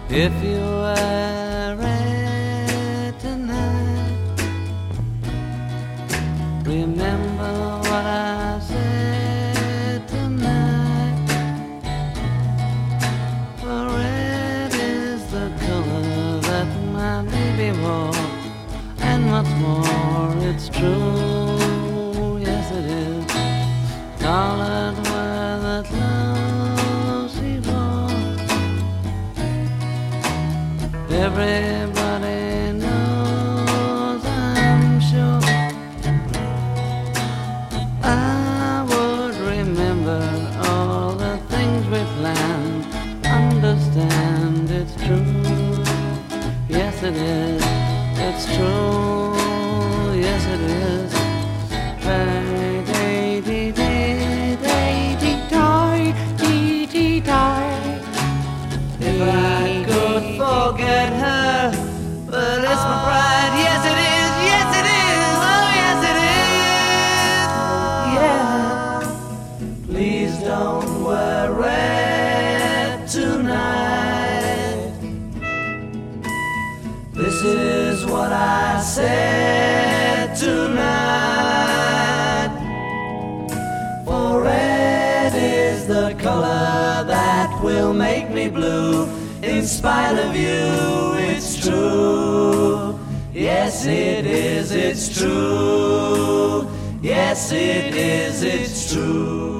If you wear it tonight, remember what I said tonight. For red is the color that my baby wore, and what's more, it's true, yes it is. Colored were the clothes he wore. Everybody knows, I'm sure. I would remember all the things we planned. Understand it's true, yes it is. It's true, yes it is. If I could forget her, but it's my pride. Yes it is, yes it is, oh yes it is. Yeah. Please don't wear red tonight. This is what I said tonight. For red is the color that will make me blue. In spite of you, it's true. Yes, it is, it's true. Yes, it is, it's true.